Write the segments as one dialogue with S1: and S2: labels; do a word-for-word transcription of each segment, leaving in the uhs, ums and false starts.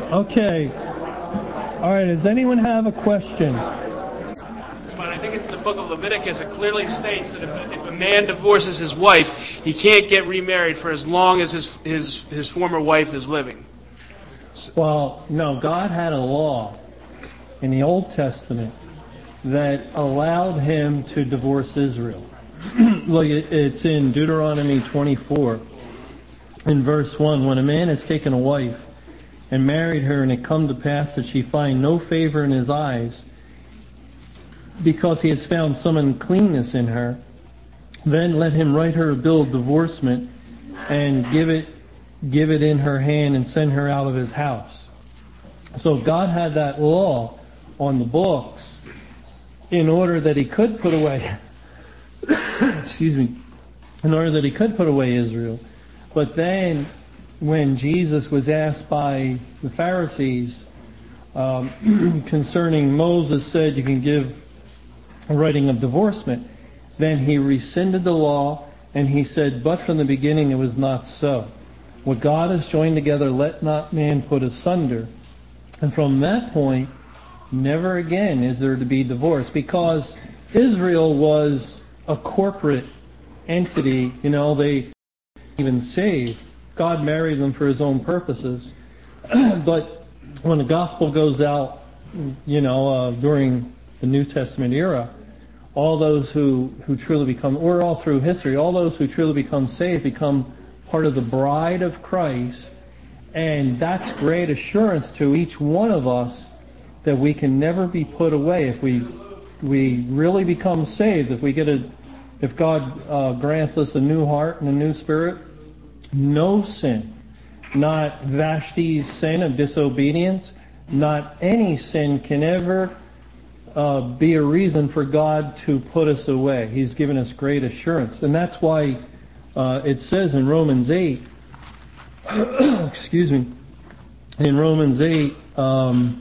S1: Okay. All right, does anyone have a question?
S2: But I think it's the book of Leviticus. It clearly states that if a, if a man divorces his wife, he can't get remarried for as long as his his, his former wife is living.
S1: Well, no, God had a law in the Old Testament that allowed him to divorce Israel. Look, it's in Deuteronomy twenty-four, in verse one. When a man has taken a wife and married her, and it come to pass that she find no favor in his eyes, because he has found some uncleanness in her, then let him write her a bill of divorcement and give it give it in her hand and send her out of his house. So God had that law on the books in order that he could put away excuse me in order that he could put away Israel. But then when Jesus was asked by the Pharisees um, concerning Moses said you can give a writing of divorcement, then he rescinded the law and he said, but from the beginning it was not so. What God has joined together, let not man put asunder. And from that point, never again is there to be divorce, because Israel was a corporate entity. You know, they even saved. God married them for his own purposes. But when the gospel goes out, you know, uh, during the New Testament era, all those who, who truly become, or all through history, all those who truly become saved become part of the bride of Christ. And that's great assurance to each one of us that we can never be put away if we we really become saved. If we get a, if God uh, grants us a new heart and a new spirit, no sin, not Vashti's sin of disobedience, not any sin can ever uh, be a reason for God to put us away. He's given us great assurance, and that's why uh, it says in Romans eight. excuse me. In Romans eight, um,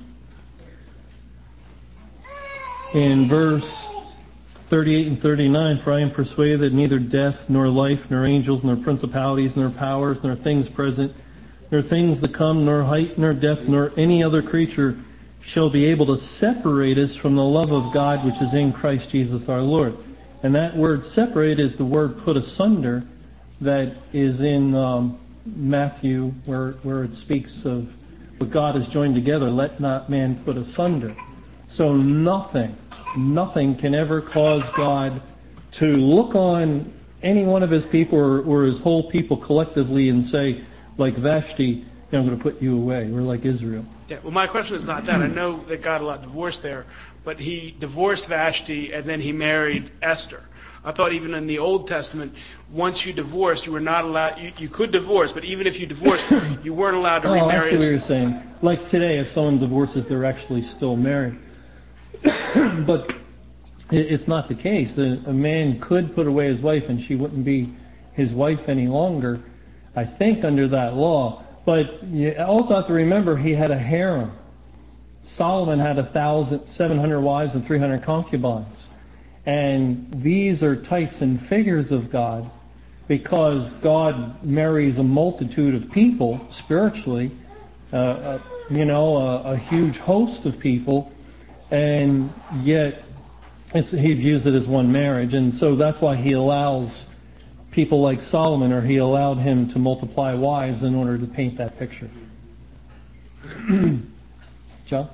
S1: in verse thirty-eight and thirty-nine, for I am persuaded that neither death, nor life, nor angels, nor principalities, nor powers, nor things present, nor things to come, nor height, nor depth, nor any other creature shall be able to separate us from the love of God which is in Christ Jesus our Lord. And that word separate is the word put asunder that is in um, Matthew, where, where it speaks of what God has joined together, let not man put asunder. So nothing, nothing can ever cause God to look on any one of his people or, or his whole people collectively and say, like Vashti, I'm going to put you away. We're like Israel.
S2: Yeah, well, my question is not that. I know that God allowed divorce there, but he divorced Vashti and then he married Esther. I thought even in the Old Testament, once you divorced, you were not allowed, you, you could divorce, but even if you divorced, you weren't allowed to
S1: oh,
S2: remarry.
S1: I see what you're saying. Like today, if someone divorces, they're actually still married. But it's not the case. A man could put away his wife and she wouldn't be his wife any longer, I think, under that law. But you also have to remember he had a harem. Solomon had a thousand, seven hundred wives and three hundred concubines. And these are types and figures of God, because God marries a multitude of people spiritually, uh, uh, you know, a, a huge host of people, and yet it's, he views it as one marriage. And so that's why he allows people like Solomon, or he allowed him to multiply wives in order to paint that picture. John?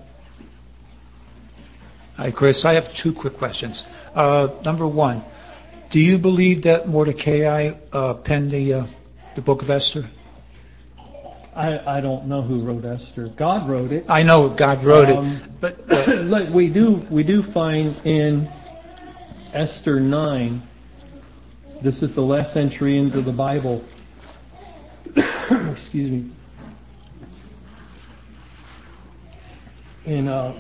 S3: Hi, Chris. I have two quick questions. Uh, number one, do you believe that Mordecai uh, penned the uh, the book of Esther?
S1: I, I don't know who wrote Esther. God wrote it.
S3: I know God wrote
S1: um,
S3: it, but uh,
S1: like we do we do find in Esther nine. This is the last entry into the Bible. Excuse me. In uh,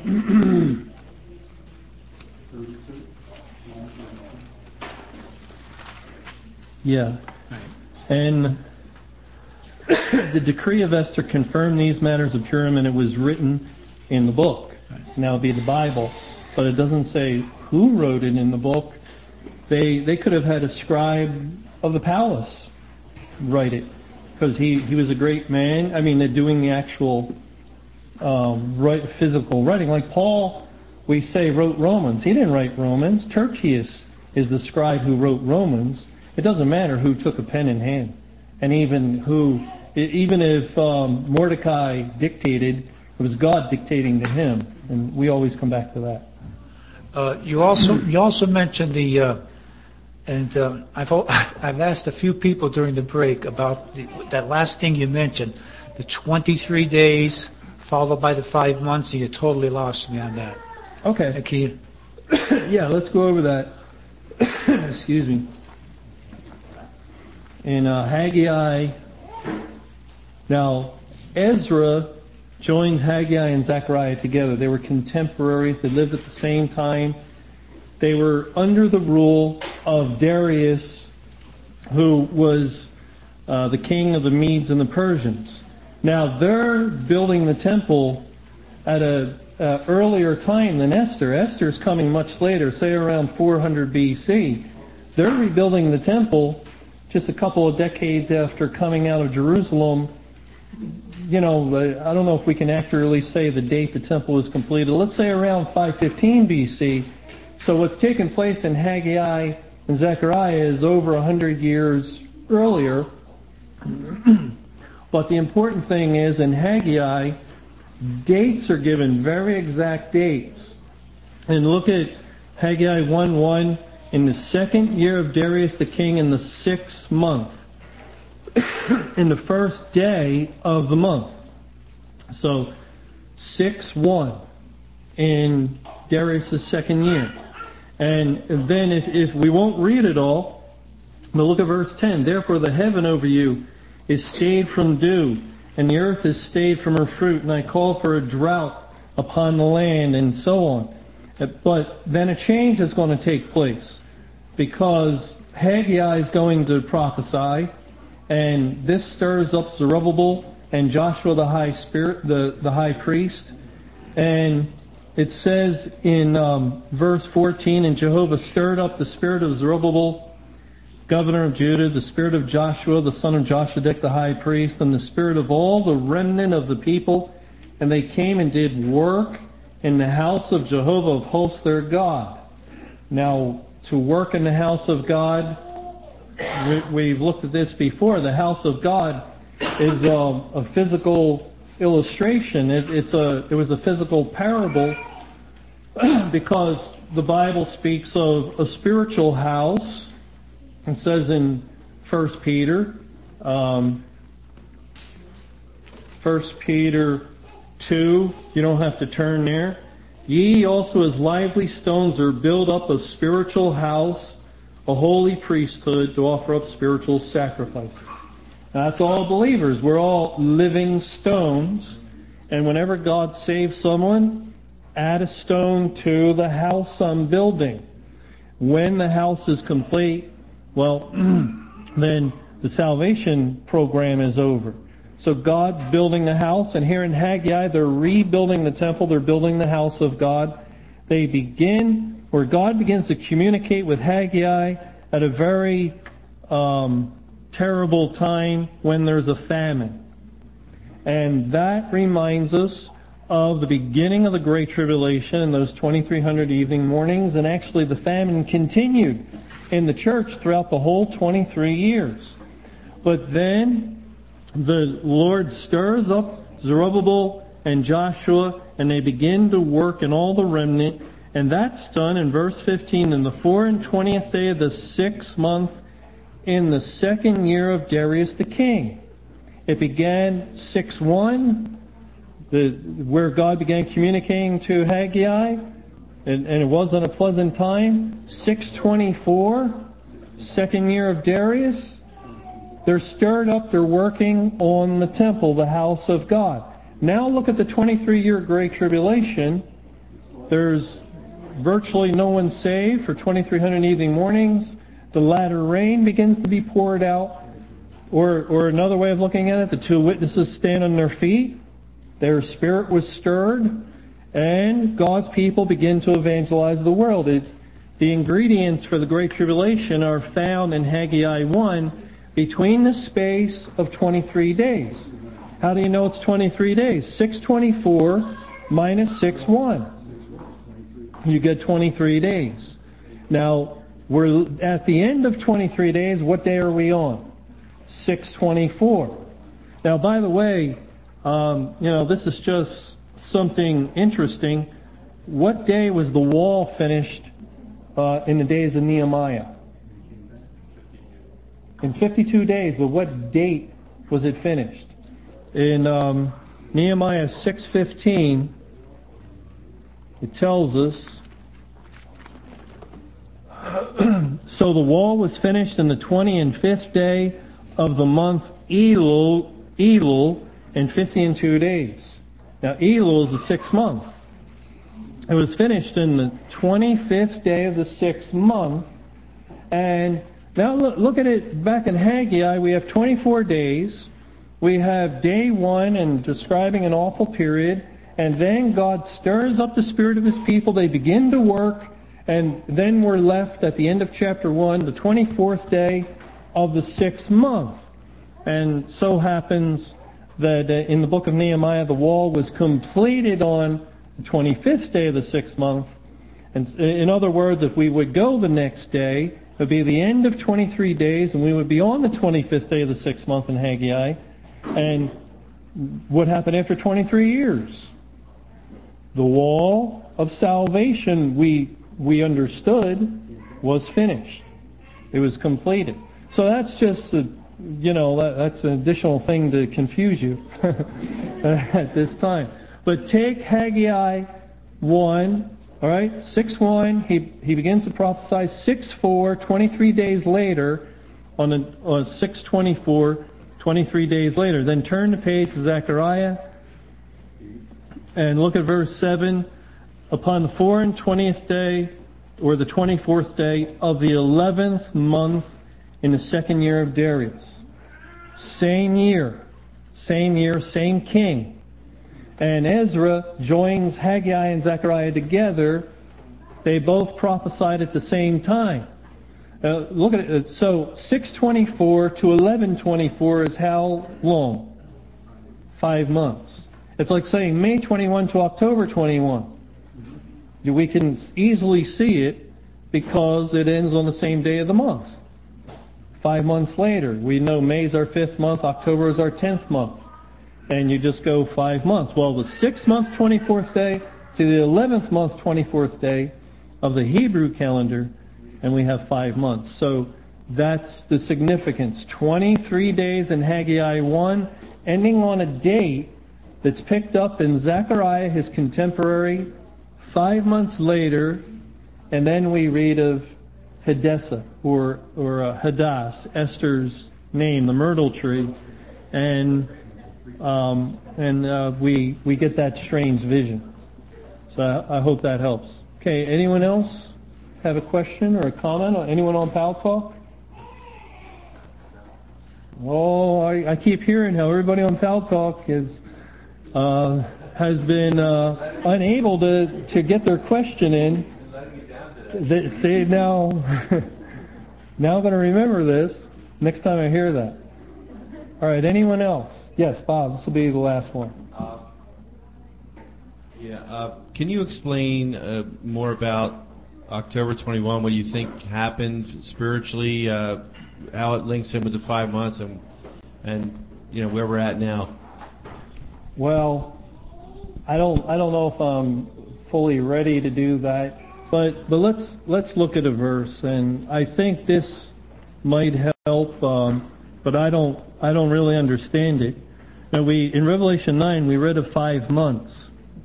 S1: yeah, and the decree of Esther confirmed these matters of Purim, and it was written in the book. And that would be the Bible, but it doesn't say who wrote it in the book. They they could have had a scribe of the palace write it, because he, he was a great man. I mean, they're doing the actual um, write, physical writing. Like Paul, we say, wrote Romans. He didn't write Romans. Tertius is the scribe who wrote Romans. It doesn't matter who took a pen in hand. And even who, even if um, Mordecai dictated, it was God dictating to him. And we always come back to that.
S3: Uh, you also you also mentioned the, uh, and uh, I've I've asked a few people during the break about the, that last thing you mentioned, the twenty-three days followed by the five months, and you totally lost me on that.
S1: Okay.
S3: Okay.
S1: Yeah, let's go over that. Excuse me. In uh, Haggai, now Ezra joined Haggai and Zechariah together. They were contemporaries. They lived at the same time. They were under the rule of Darius, who was uh, the king of the Medes and the Persians. Now they're building the temple at a uh, earlier time than Esther. Esther's coming much later, say around four hundred B C. They're rebuilding the temple just a couple of decades after coming out of Jerusalem. You know, I don't know if we can accurately say the date the temple was completed. Let's say around five fifteen B C. So what's taken place in Haggai and Zechariah is over one hundred years earlier. But the important thing is in Haggai, dates are given, very exact dates. And look at Haggai one one, in the second year of Darius the king, in the sixth month, in the first day of the month. So six one in Darius' second year. And then if, if we won't read it all, but look at verse ten. Therefore the heaven over you is stayed from dew, and the earth is stayed from her fruit, and I call for a drought upon the land, and so on. But then a change is going to take place, because Haggai is going to prophesy, and this stirs up Zerubbabel and Joshua the high spirit, the, the high priest. And it says in um, verse fourteen, and Jehovah stirred up the spirit of Zerubbabel, governor of Judah, the spirit of Joshua, the son of Joshadek, the high priest, and the spirit of all the remnant of the people. And they came and did work in the house of Jehovah of hosts their God. Now, to work in the house of God, we, we've looked at this before. The house of God is a, a physical illustration. It, it's a, it was a physical parable because the Bible speaks of a spiritual house. It says in First Peter, um, First Peter two, you don't have to turn there. Ye also as lively stones are built up a spiritual house, a holy priesthood, to offer up spiritual sacrifices. Now, that's all believers. We're all living stones. And whenever God saves someone, add a stone to the house I'm building. When the house is complete, well, then the salvation program is over. So God's building the house, and here in Haggai, they're rebuilding the temple, they're building the house of God. They begin, where God begins to communicate with Haggai at a very um, terrible time when there's a famine. And that reminds us of the beginning of the Great Tribulation and those twenty-three hundred evening mornings, and actually the famine continued in the church throughout the whole twenty-three years. But then the Lord stirs up Zerubbabel and Joshua, and they begin to work in all the remnant, and that's done in verse fifteen, in the four and twentieth day of the sixth month, in the second year of Darius the king. It began six one, the, where God began communicating to Haggai, and, and it wasn't a pleasant time. six twenty-four, second year of Darius. They're stirred up, they're working on the temple, the house of God. Now look at the twenty-three year Great Tribulation. There's virtually no one saved for twenty-three hundred evening mornings. The latter rain begins to be poured out. Or, or another way of looking at it, the two witnesses stand on their feet. Their spirit was stirred, and God's people begin to evangelize the world. It, the ingredients for the Great Tribulation are found in Haggai one, between the space of twenty-three days. How do you know it's twenty-three days? six twenty-four minus six one. You get twenty-three days. Now, we're at the end of twenty-three days. What day are we on? six twenty-four. Now, by the way, um, you know, this is just something interesting. What day was the wall finished uh, in the days of Nehemiah? In fifty-two days, but what date was it finished? In um, Nehemiah six fifteen, it tells us, so the wall was finished in the twenty and fifth day of the month Elul, Elul, in fifty and two days. Now Elul is the sixth month. It was finished in the twenty-fifth day of the sixth month. And now look, look at it back in Haggai. We have twenty-four days. We have day one and describing an awful period. And then God stirs up the spirit of His people. They begin to work. And then we're left at the end of chapter one, the twenty-fourth day of the sixth month. And so happens that uh, in the book of Nehemiah, the wall was completed on the twenty-fifth day of the sixth month. And in other words, if we would go the next day, it would be the end of twenty-three days, and we would be on the twenty-fifth day of the sixth month in Haggai. And what happened after twenty-three years? The wall of salvation, we we understood, was finished. It was completed. So that's just a, you know, that, that's an additional thing to confuse you at this time. But take Haggai one, all right, six one, he he begins to prophesy. six four, twenty-three days later, on, a, on six twenty-four, twenty-three days later. Then turn the page to Zechariah and look at verse seven. Upon the four and twentieth day, or the twenty-fourth day of the eleventh month in the second year of Darius. Same year, same year, same king. And Ezra joins Haggai and Zechariah together. They both prophesied at the same time. Uh, look at it. So six twenty-four to eleven twenty-four is how long? Five months. It's like saying May twenty-first to October twenty-first. We can easily see it because it ends on the same day of the month. Five months later, we know May's our fifth month, October is our tenth month. And you just go five months. Well, the sixth month, twenty-fourth day, to the eleventh month, twenty-fourth day of the Hebrew calendar, and we have five months. So that's the significance. twenty-three days in Haggai one, ending on a date that's picked up in Zechariah, his contemporary, five months later, and then we read of Hadassah, or or uh, Hadass, Esther's name, the myrtle tree, and um, and uh, we we get that strange vision. So I, I hope that helps. Okay, anyone else have a question or a comment? Anyone on Pal Talk? Oh, I, I keep hearing how everybody on Pal Talk is uh, has been uh, unable to to get their question in. They, see, now, now I'm going to remember this next time I hear that. All right, anyone else? Yes, Bob, this will be the last one.
S4: Uh, yeah, uh, can you explain uh, more about October twenty-first, what you think happened spiritually, uh, how it links in with the five months, and, and you know, where we're at now?
S1: Well, I don't, I don't know if I'm fully ready to do that. But but let's let's look at a verse, and I think this might help. Um, but I don't I don't really understand it. Now we in Revelation nine we read of five months,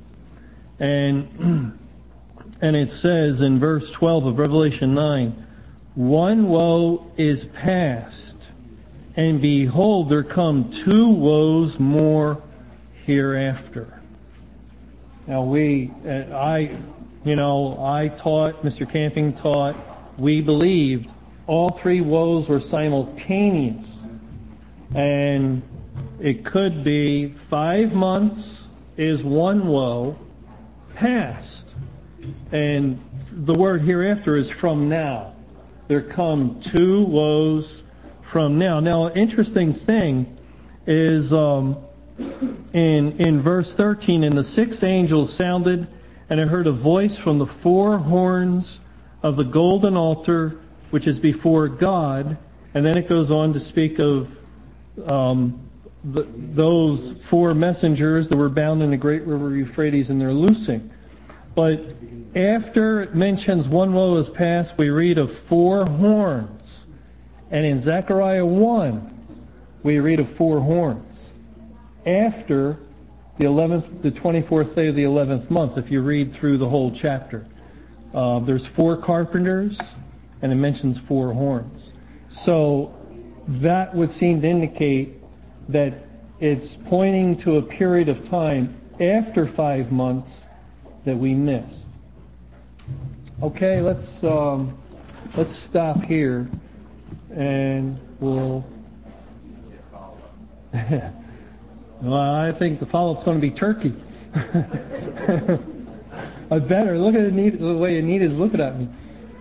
S1: and and it says in verse twelve of Revelation nine, one woe is past, and behold, there come two woes more hereafter. Now we uh, I. You know, I taught, Mister Camping taught, we believed all three woes were simultaneous. And it could be five months is one woe past. And the word hereafter is from now. There come two woes from now. Now, an interesting thing is um, in, in verse thirteen, and the sixth angel sounded, and I heard a voice from the four horns of the golden altar, which is before God. And then it goes on to speak of um, the, those four messengers that were bound in the great river Euphrates and their loosing. But after it mentions one woe is past, we read of four horns. And in Zechariah one, we read of four horns. After the eleventh, the twenty-fourth day of the eleventh month, if you read through the whole chapter, uh, there's four carpenters, and it mentions four horns. So that would seem to indicate that it's pointing to a period of time after five months that we missed. Okay, let's um, let's stop here, and we'll. Well, I think the follow-up's going to be Turkey. I better look at Anita, the way Anita's looking at me.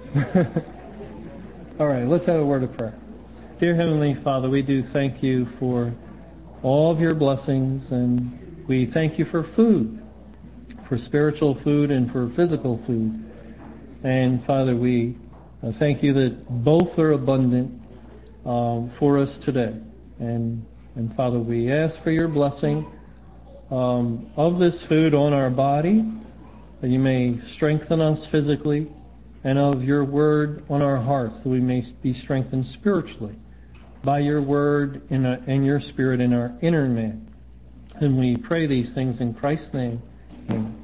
S1: All right, let's have a word of prayer. Dear Heavenly Father, we do thank you for all of your blessings, and we thank you for food, for spiritual food and for physical food. And Father, we uh, thank you that both are abundant um, for us today. And and Father, we ask for your blessing um, of this food on our body, that you may strengthen us physically, and of your word on our hearts, that we may be strengthened spiritually by your word and, uh, and your spirit in our inner man. And we pray these things in Christ's name. Amen.